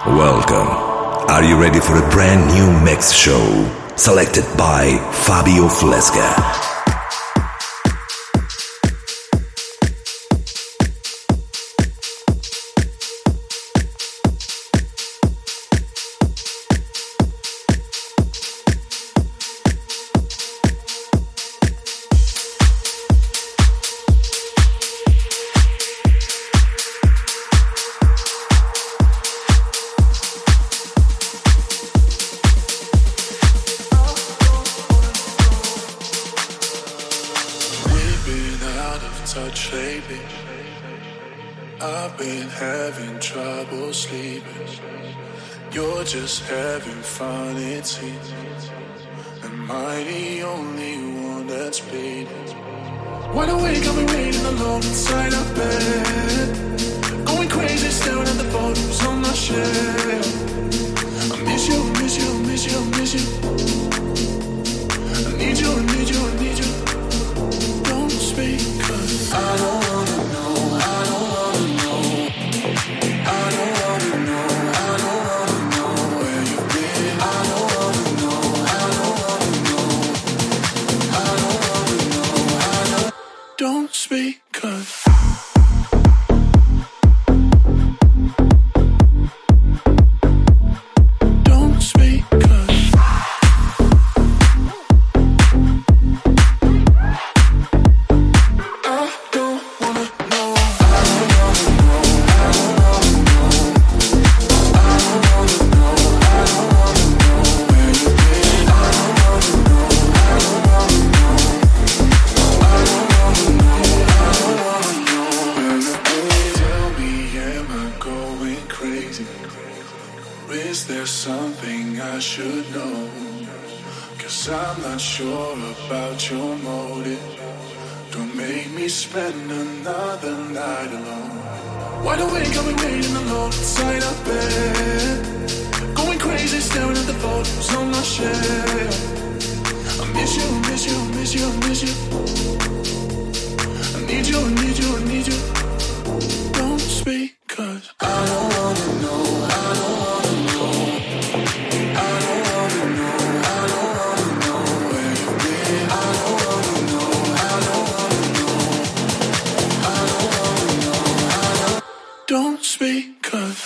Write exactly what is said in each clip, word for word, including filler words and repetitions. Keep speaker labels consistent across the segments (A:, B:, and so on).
A: Welcome. Are you ready for a brand new mix show? Selected by Fabio Flesca.
B: Just having fun, it seems. Am I the only one that's bleeding? Wide awake, I've been waiting alone inside our bed, going crazy, staring at the photos on my shelf. I miss you, miss you, miss you, miss you. I need you, I need you, I need you. Don't speak, 'cause I don't wanna know, I don't wanna know, I don't wanna know, I don't wanna know where you've been. I don't wanna know, I don't wanna know, I don't wanna know, I don't. Don't speak, 'cause spend another night alone. Wide awake, I've been waiting alone inside our bed, going crazy, staring at the photos on my shelf. I miss you, miss you, miss you, miss you. I need you, I need you, I need you. Don't speak, 'cause I don't wanna know, I don't wanna know, I don't wanna know, I don't wanna know where you've been. I don't wanna know, I don't wanna know, I don't wanna know, I don't. Don't speak, 'cause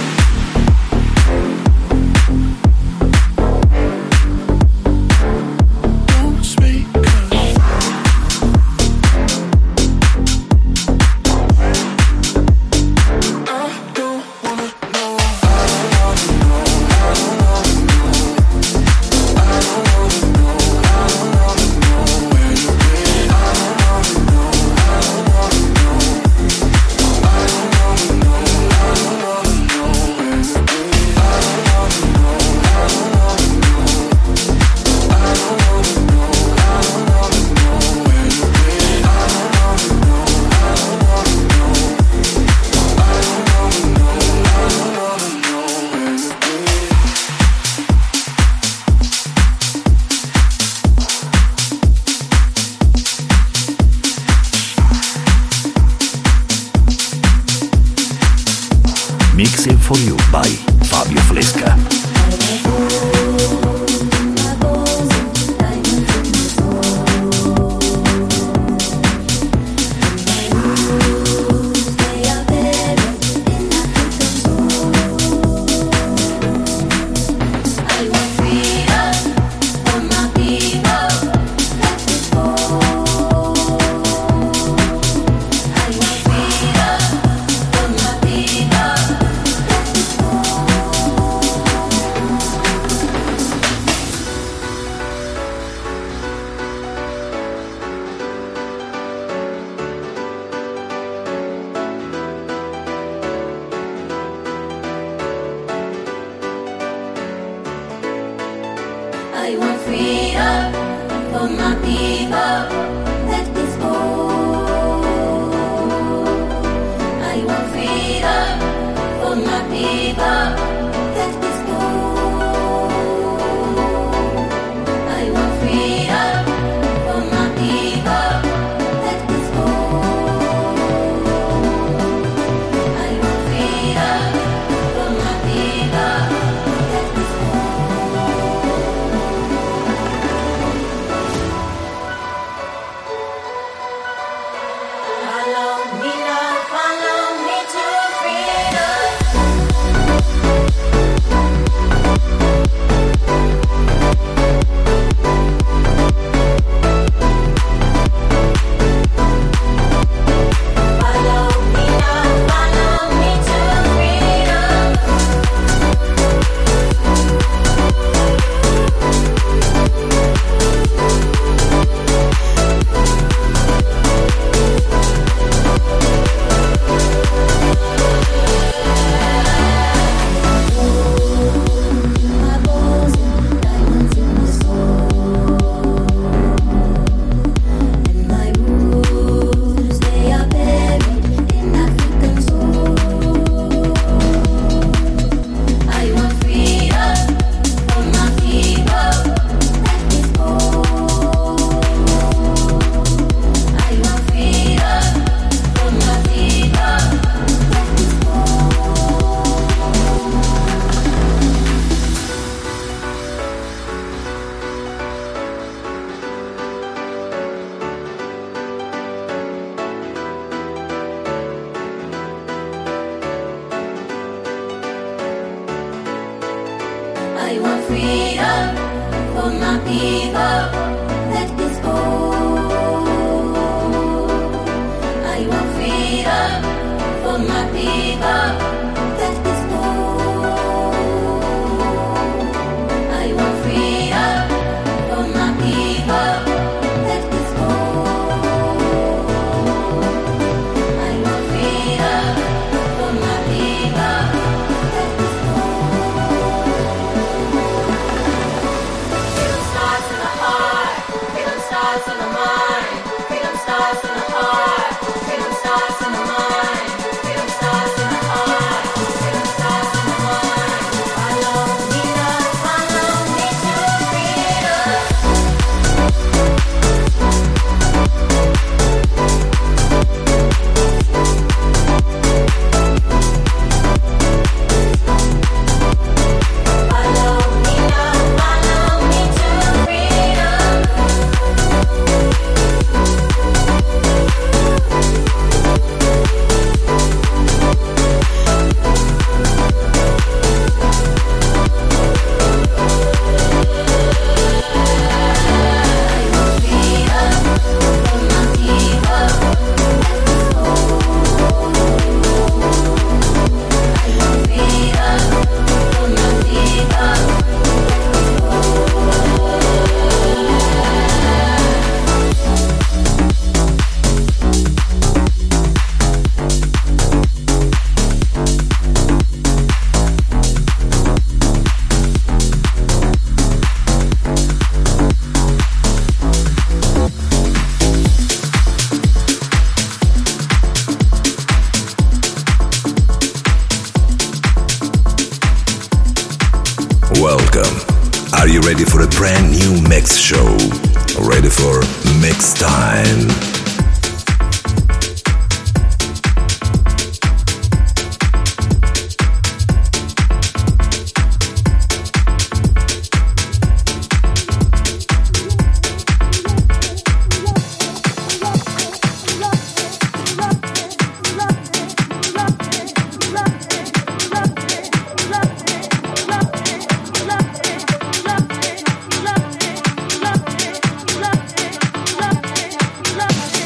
A: Mixing for You by Fabio Flesca.
C: I want freedom for my people. Let this go. I want freedom for my people. Let this go. I want freedom for my people. Let this go. I want freedom for my people. I want freedom for my people. Let this go. I want freedom for my people. Let this go. I want freedom for my people. Let this go. I want freedom for my people. Let this go. Freedom starts in the heart. Freedom starts in the mind. Freedom starts in the heart. Freedom starts in the mind. Freedom starts in the heart. Freedom starts in the mind. Follow me now, follow me to freedom. Follow me now, follow me to freedom. I want freedom for my people. Let this go. I want freedom for my people.
A: Welcome. Are you ready for a brand new mix show? Ready for mix time?
D: Love it. Love it. Love it. Love it. Love it. Love it.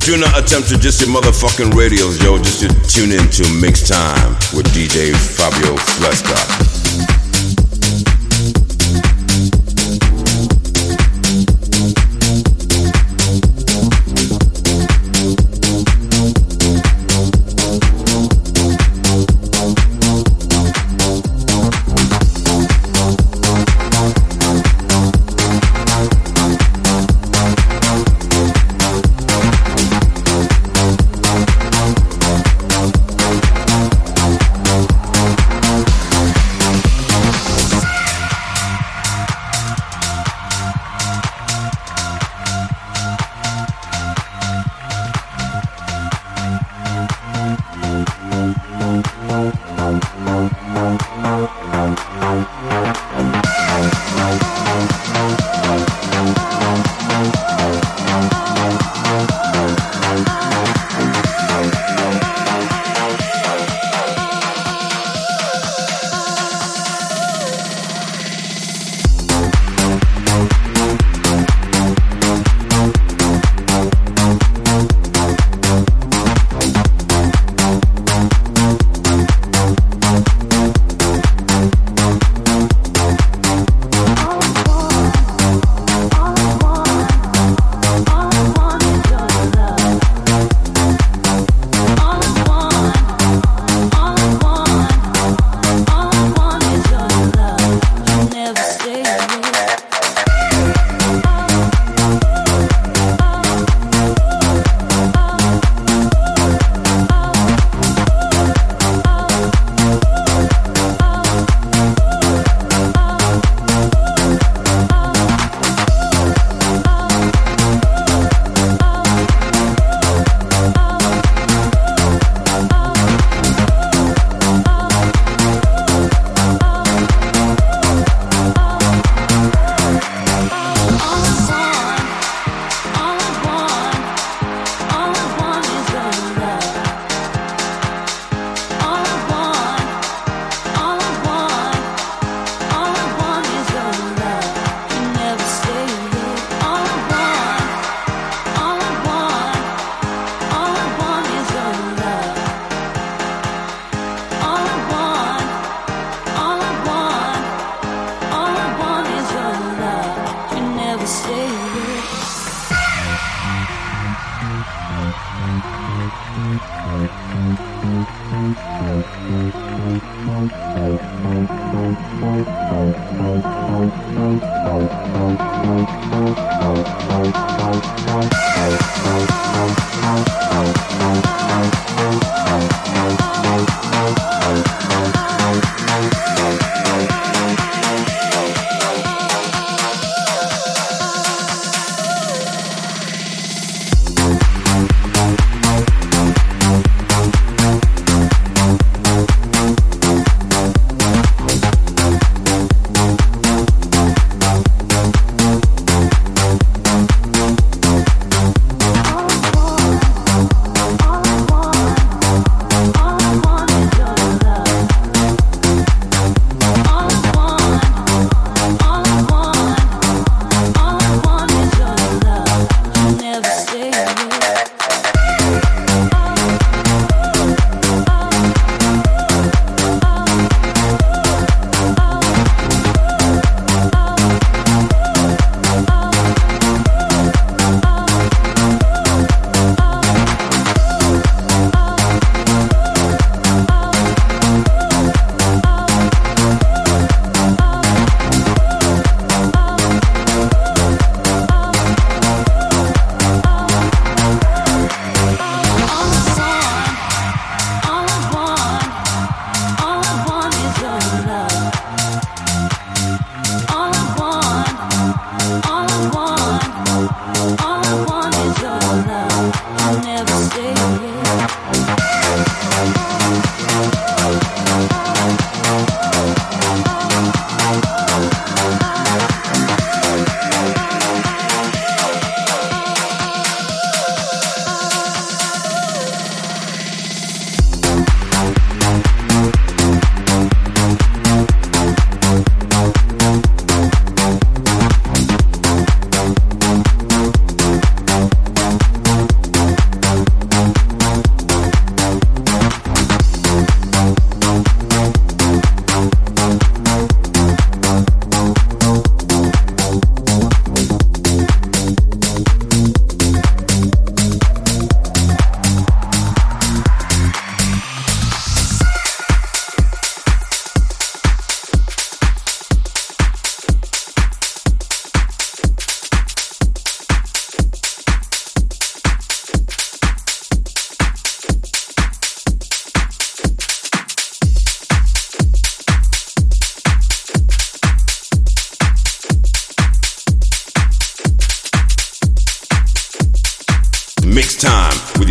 D: Do not attempt to just your motherfucking radios, yo. Just to tune in to Mix Time with D J Fabio Fresca.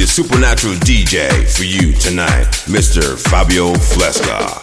D: your supernatural D J for you tonight, Mister Fabio Fresca.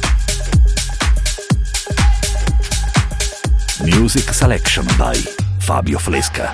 E: Music Selection by
A: Fabio Flesca.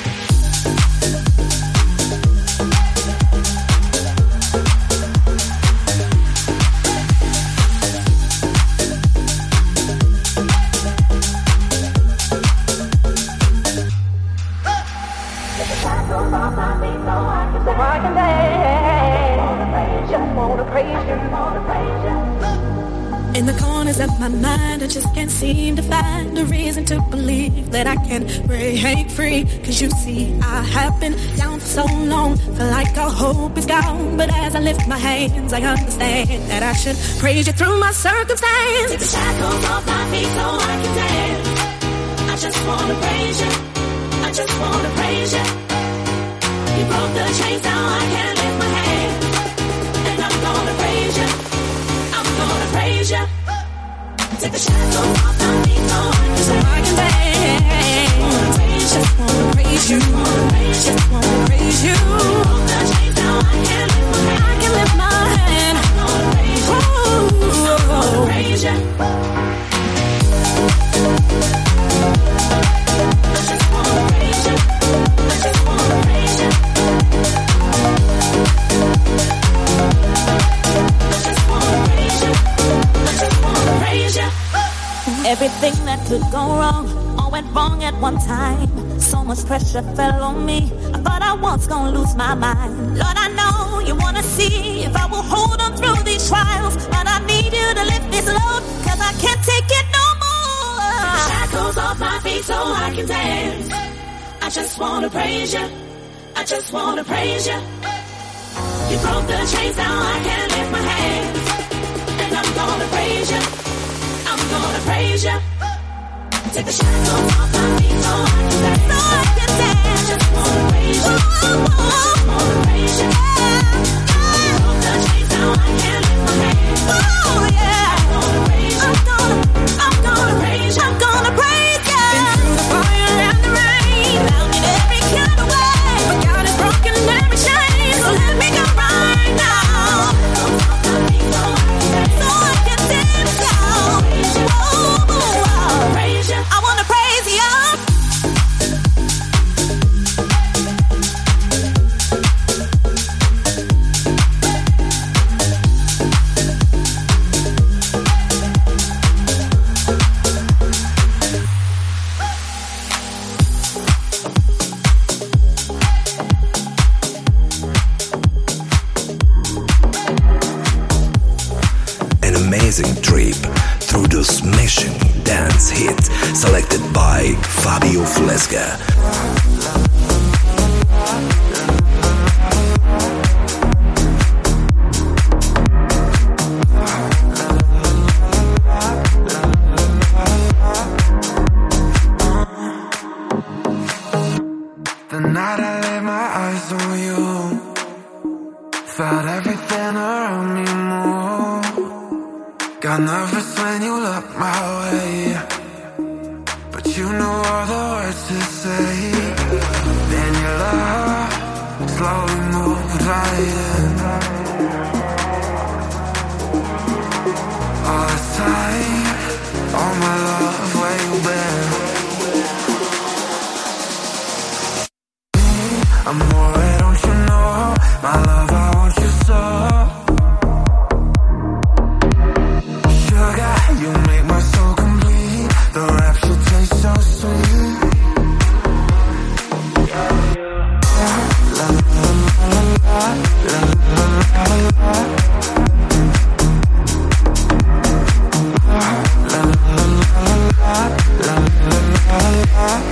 E: In the corners of my mind, I just can't seem to find a reason to believe that I can break free. Cause you see, I have been down for so long, feel like all hope is gone. But as I lift my hands, I understand that I should praise you through my circumstance.
C: Take the shackles off my feet so I can dance. I just wanna praise you, I just wanna praise you. You broke the chains, now I can lift my hands. And I'm gonna praise you, I'm gonna praise you. Take the shackles off my feet so I can,
E: so I can dance. Just wanna praise you, just wanna praise you, just wanna praise you.
C: You broke the chains, now I can lift my hands.
E: I can lift my hand.
C: I'm gonna praise you, I'm gonna praise you. I just wanna praise you, I just wanna praise you. I just wanna praise you, I just wanna praise you.
F: Everything that could go wrong, all went wrong at one time. So much pressure fell on me, I thought I was gonna lose my mind. Lord, I know you wanna see if I will hold on through these trials, but I need you to lift this load, cause I can't take it no more.
C: Take the shackles off my feet so I can dance. I just wanna praise you, I just wanna praise you. You broke the chains, now I can lift my hands. And I'm gonna praise you, I'm gonna praise you. Take the shackles off my feet so I can dance.
F: So I can dance.
C: I just wanna praise you, I just wanna praise you. You broke the chains, now I can lift my hands.
F: Oh yeah,
C: I'm gonna praise you,
F: I'm gonna, I'm gonna
C: praise you,
F: I'm gonna praise you.
E: Been through the fire and the rain,
F: Found in every kind of way,
E: but God has broken every chain, so let me go right now.
F: so I can dance now. Oh, oh,
C: praise you.
F: I wanna praise you.
A: An amazing trip through the smashing dance hits selected by Fabio Flesca.
G: The night I laid my eyes on you, felt everything around me move. Got nervous when you looked my way, but you knew all the words to say. Then your love slowly moved right in. All this time, all my love, where you been? Amore, don't you know, my love, I want you so. Sugar, you make my soul complete. The rapture tastes so sweet. La la la la la la la la. La la la la la la.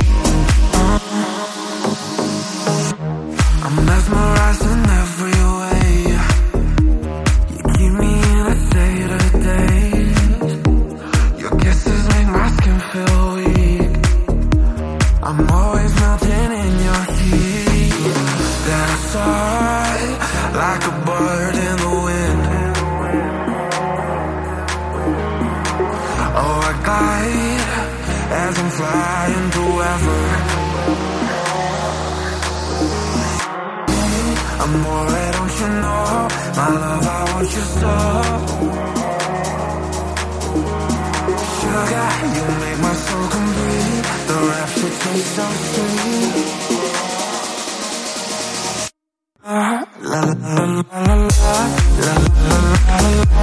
G: I'm mesmerized in every way. You keep me in a state of daze. Your kisses make my skin feel weak. I'm always melting in your heat. Then I soar like a bird in the wind. Oh, I glide as I'm flying through ever. Amore, don't you know, my love, I want you so. Sugar, you make my soul complete. The rapture taste so sweet. Ah, la la la la la la la la la.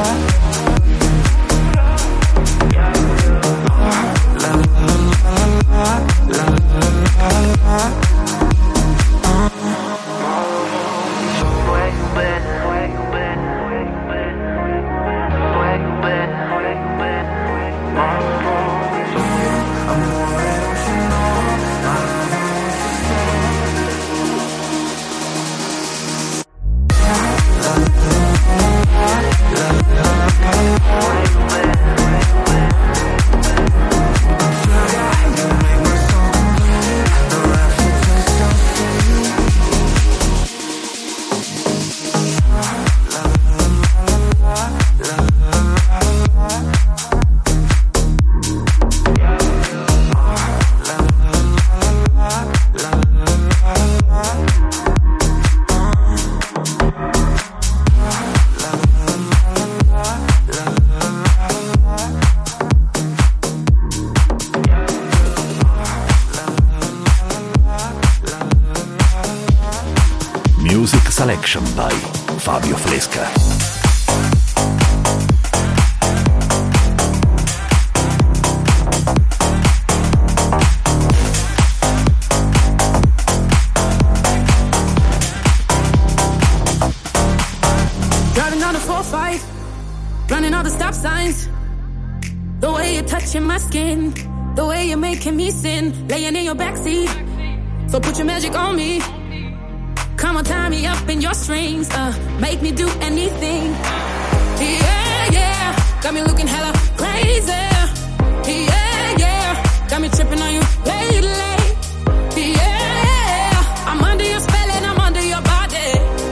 G: Ah, la la la la la la la. Ah. Where you been? Where you been? Where you been? Where you been? Where you been? I'm more emotional. I don't know what to
A: Music Selection by Fabio Flesca.
E: Driving down the four five, running all the stop signs. The way you're touching my skin, the way you're making me sin, laying in your backseat. So put your magic on me. Come on, tie me up in your strings, uh, make me do anything. Yeah, yeah, got me looking hella crazy. Yeah, yeah, got me tripping on you lately. Yeah, I'm under your spell and I'm under your body.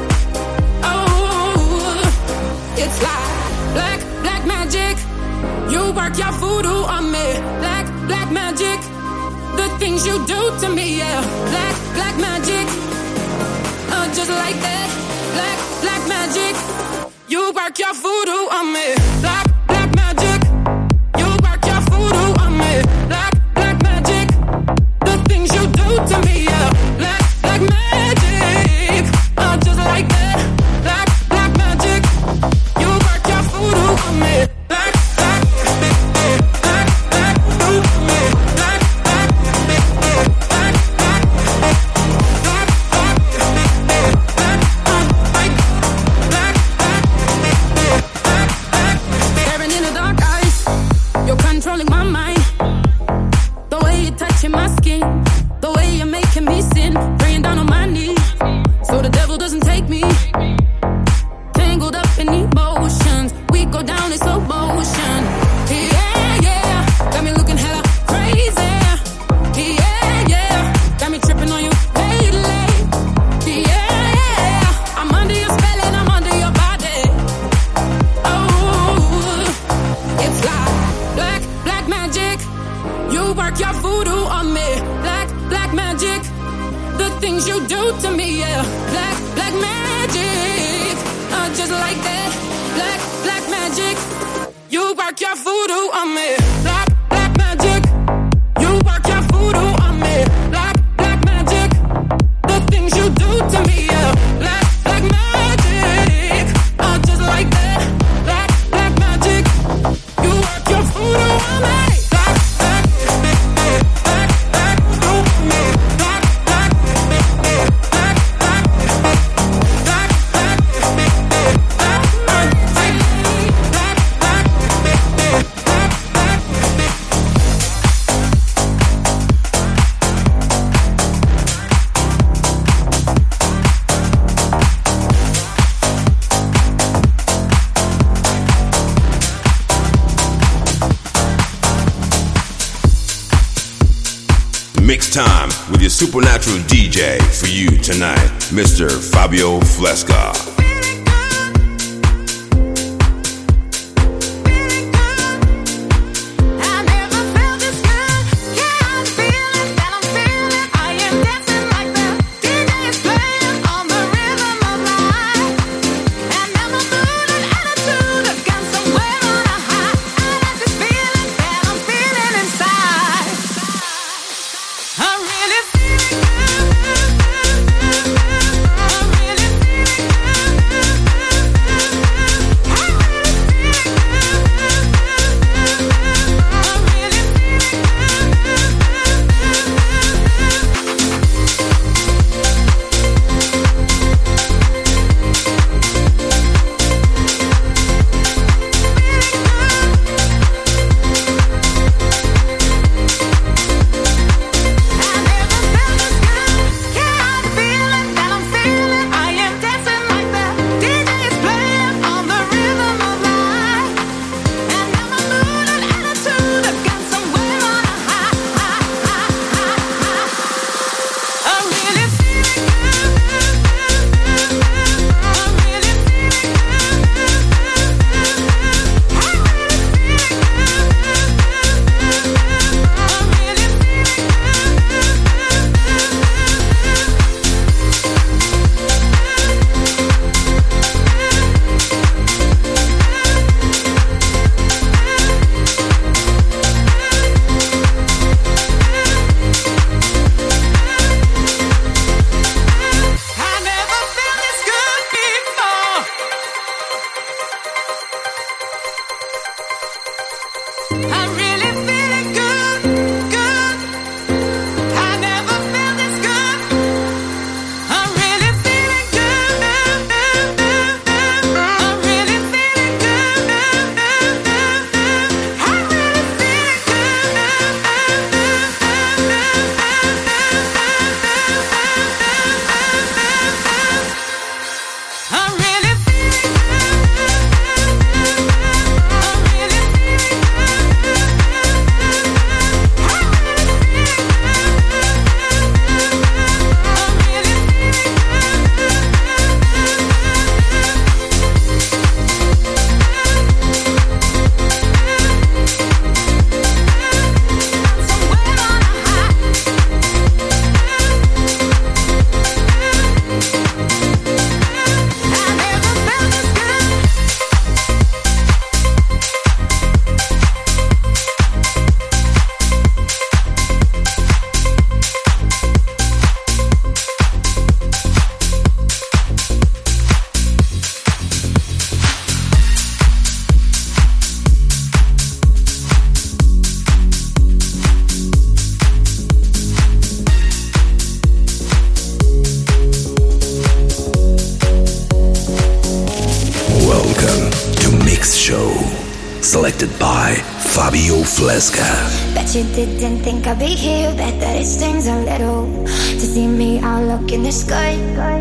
E: Oh, it's like black, black magic. You work your voodoo on me. Black, black magic. The things you do to me, yeah. Black, black magic. Uh, just like that. Black, black magic. You work your voodoo on me. Black, black magic. You work your voodoo on me. Black, black magic. The things you do to me, yeah. Black, black magic. Uh, just like that. Black, black magic. You work your voodoo on me. Black, black, black, black, black, voodoo on me. Black, black, black, black, black, black, black, black, black, black, black. Staring in the dark eyes, you're controlling my mind. The way you're touching my skin, the way you're making me sin, praying down on my knees, so the devil doesn't take me. Tangled up in emotions, we go down in slow motion. Yeah, yeah, got me looking hella crazy. Yeah, yeah, got me tripping on you lately. Yeah, I'm under your spell and I'm under your body. Oh, it's like black, black magic. You work your voodoo on me. Black, black magic. The things you do to me, yeah. Black, black magic. Uh, just like that. Black, black magic. You work your voodoo on me. Black, black magic. You work your voodoo on me. Black, black magic. The things you do to me, yeah. Black, black magic. Uh, just like that. Black, black magic. You work your voodoo on me. Black, black, black, black, black, voodoo on me. Black, black, black, black, black, black, black, black, black,
D: Mix time with your supernatural D J for you tonight, Mister Fabio Flesca.
E: I'm
A: selected by Fabio Fresca.
H: Bet you didn't think I'd be here, bet that it stings a little to see me out looking this good.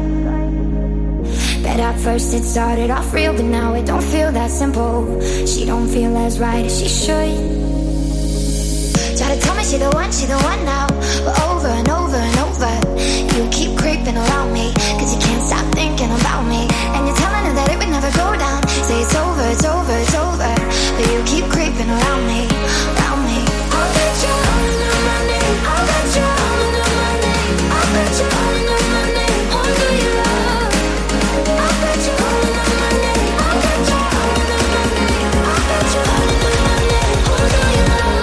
H: Bet at first it started off real, but now it don't feel that simple. She don't feel as right as she should. Try to tell me she the one, she the one now, but over and over and over you keep creeping around me, cause you can't stop thinking about me. And you're telling her that it would never go down. Say it's over, it's over, it's over, but you keep creeping around me, around me. I'll bet you calling on my name, I'll bet you calling on my name, I'll bet you calling on my name, oh do you love? I'll bet you calling on my name, I'll bet you calling on my name, I'll bet you calling on my name, oh do you love?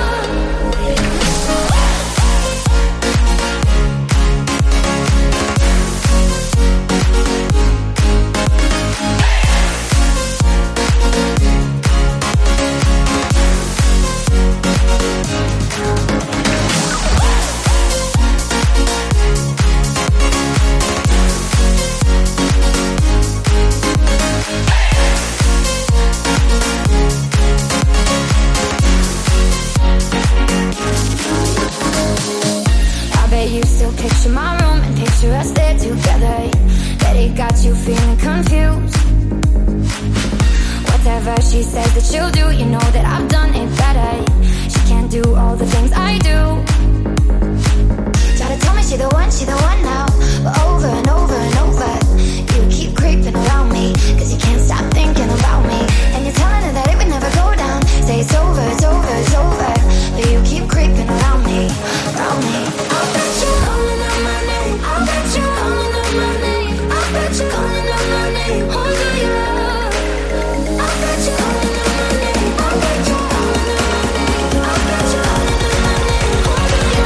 H: Picture my room and picture us there together. Bet it got you feeling confused. Whatever she says that she'll do, you know that I've done it better. She can't do all the things I do. Try to tell me she the one, she the one now, but over and over and over you keep creeping around me, cause you can't stop thinking about me. And you're telling her that it would never go down. Say it's over, it's over, it's over, but you keep creeping around me, around me. I'll bet you calling on my name, I'll bet you calling on my name, I'll bet you calling on my name, who do you love? I'll bet you calling on my name, I'll bet you calling on my name, I'll bet you calling on my name, who do you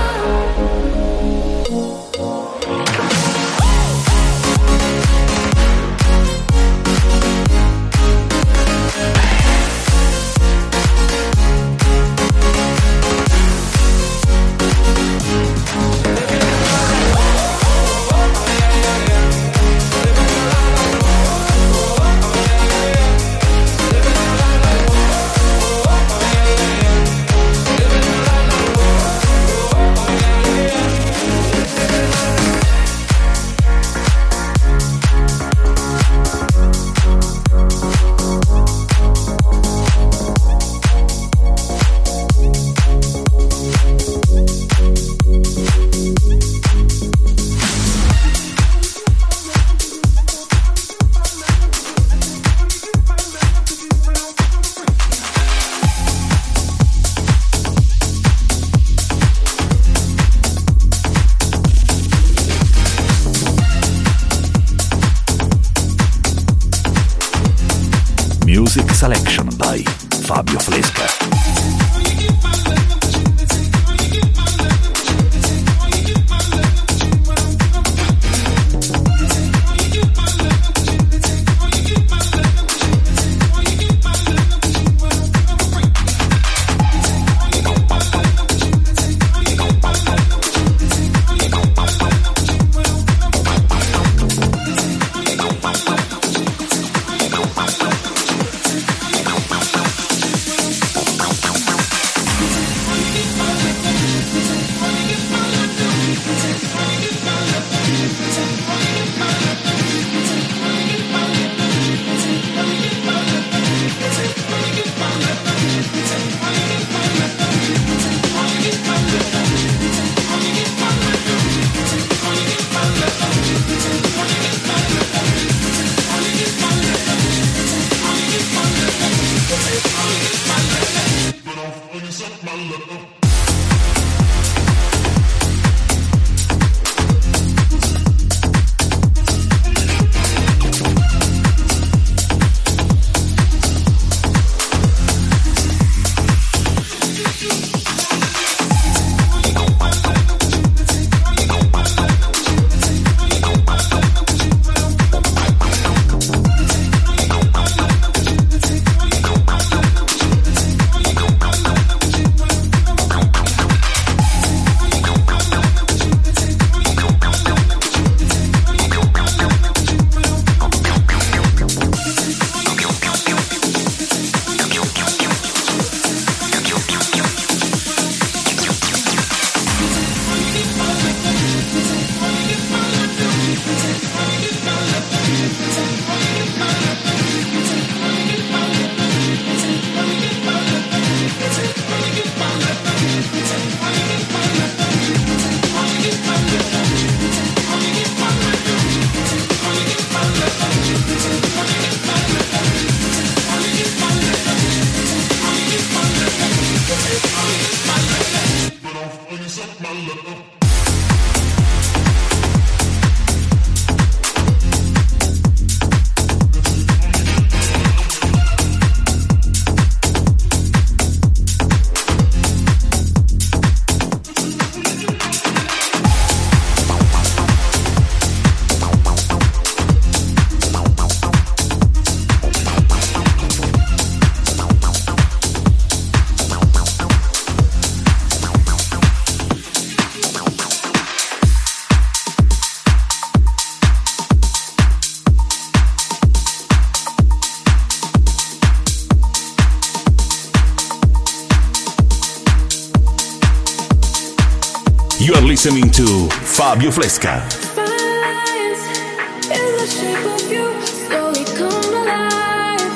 A: Music Selection by Fabio Fresca.
I: You are listening to Fabio Fresca.
E: In the shape of you, slowly come alive.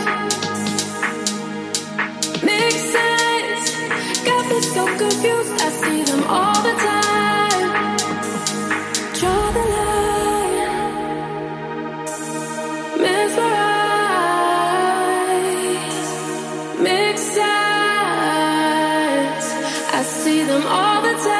E: Makes sense, got me so confused. I see them all the time. Draw the line, mesmerize. Makes sense, I see them all the time.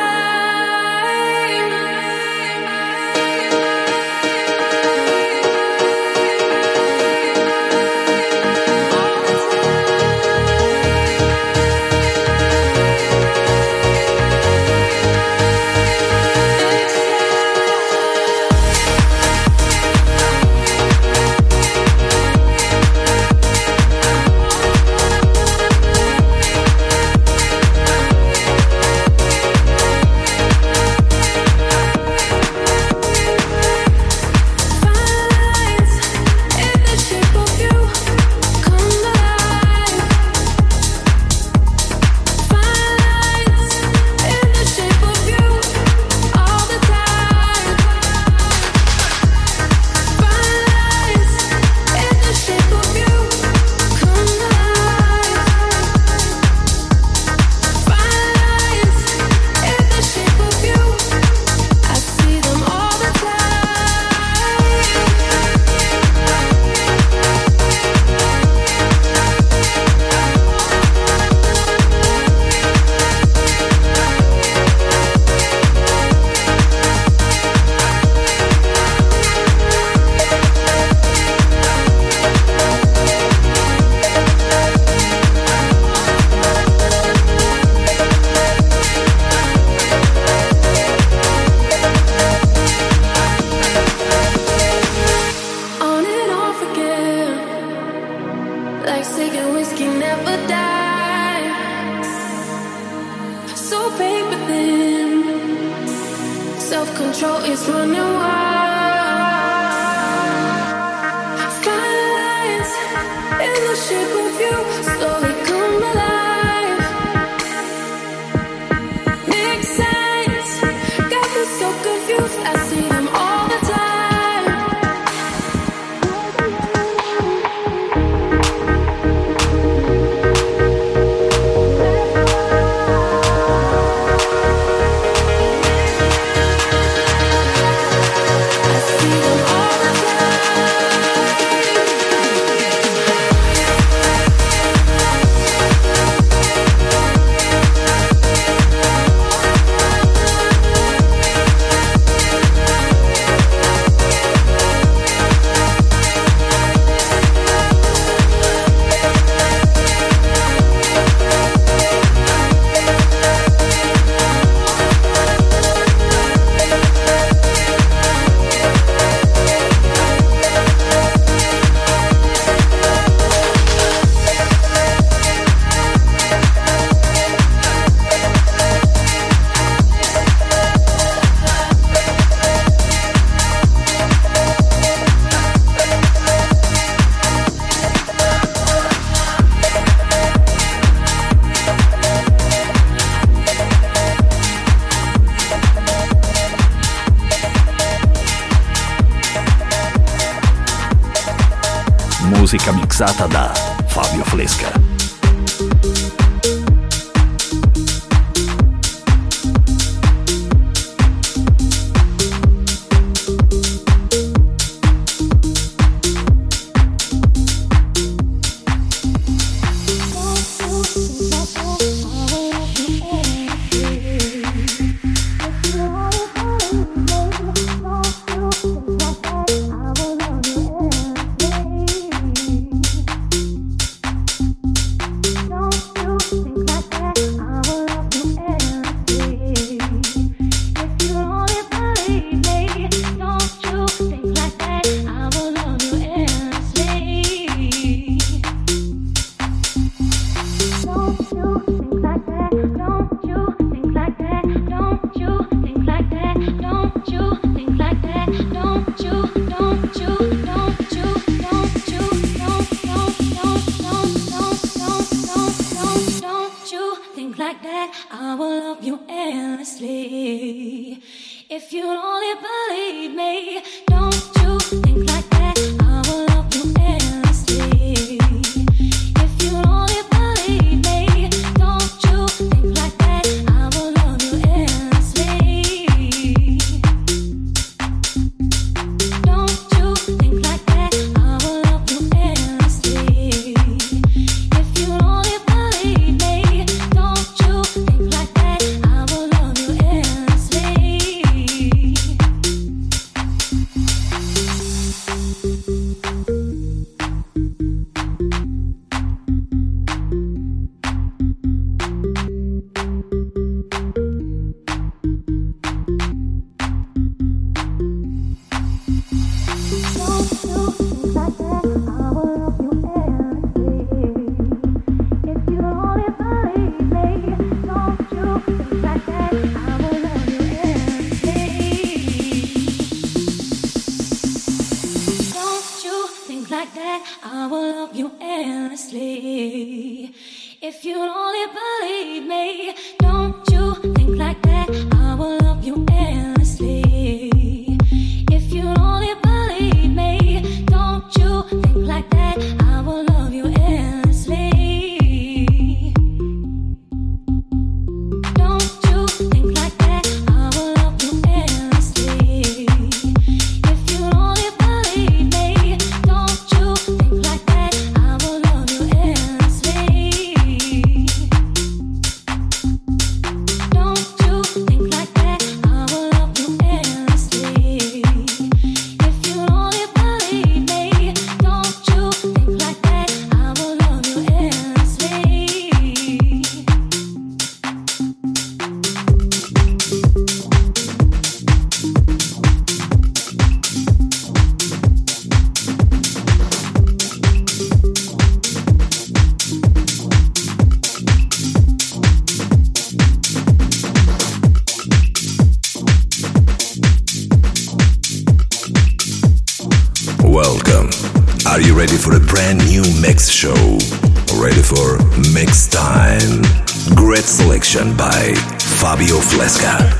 I: Musica mixata da Fabio Fresca.
E: endlessly. If you'd only believe me, don't you think like that, I will love you endlessly. If you'd only believe me, don't you think like that, I will love you endlessly. Don't you think like that, I will love you endlessly. If you'd only believe me, don't you think like that, I will love you endlessly. Don't you think like that, I will love you endlessly. If you'd only believe me, don't you think like that, I will love you endlessly.
A: Welcome. Are you ready for a brand new mix show? Ready for Mix Time? Great selection by Fabio Fresca.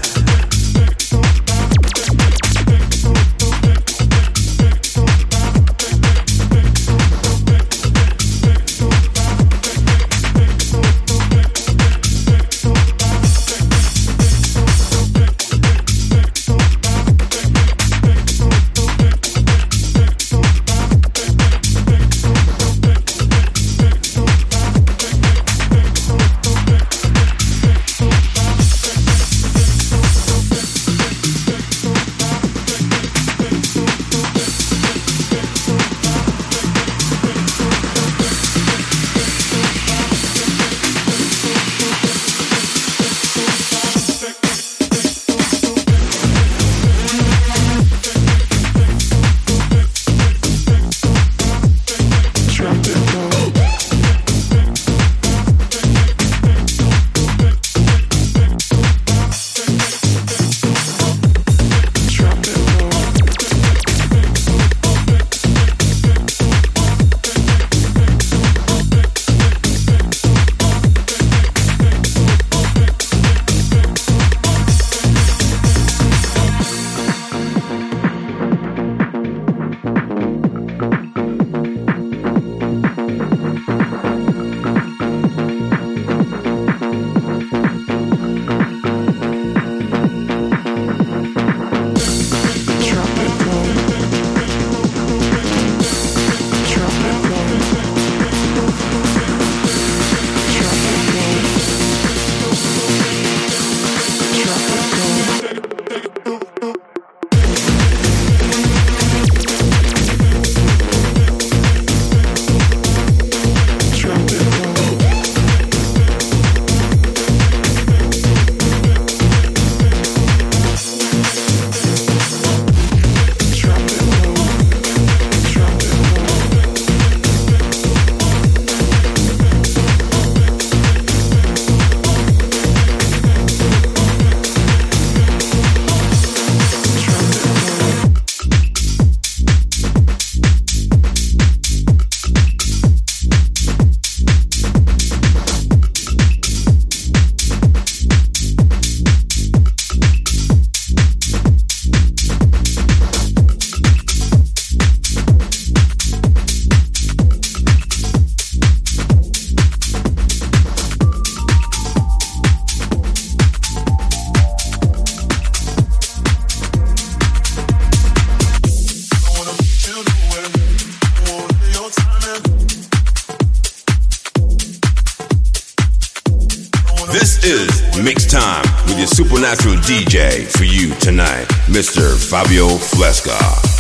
D: This is Mix Time with your supernatural D J for you tonight, Mister Fabio Fresca.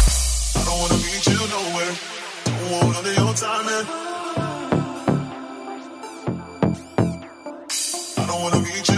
B: I don't wanna meet you nowhere. Don't want none of your time, man. I don't wanna meet you.